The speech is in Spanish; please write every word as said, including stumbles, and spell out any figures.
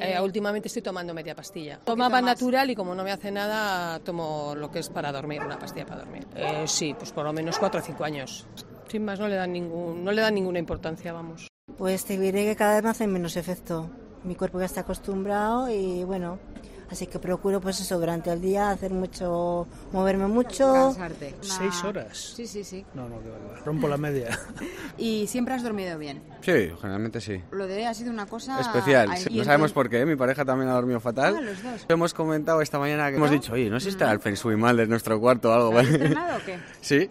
Eh, últimamente estoy tomando media pastilla. Tomaba natural y como no me hace nada, tomo lo que es para dormir, una pastilla para dormir. Eh, sí, pues por lo menos cuatro o cinco años. Sin más, no le dan ningún, no le dan ninguna importancia, vamos. Pues te diré que cada vez me hacen menos efecto. Mi cuerpo ya está acostumbrado y bueno, así que procuro pues eso durante el día hacer mucho, moverme mucho. Cansarte. Una... ¿Seis horas? Sí, sí, sí. No, no, que va, que va. Rompo la media. ¿Y siempre has dormido bien? Sí, generalmente sí. Lo de hoy ha sido una cosa... especial. Ahí. No sabemos por qué, mi pareja también ha dormido fatal. Ah, los dos. Hemos comentado esta mañana que ¿No? hemos dicho, oye, ¿no sé si está el feng shui mal de nuestro cuarto o algo? ¿Lo has estrenado o qué? Sí,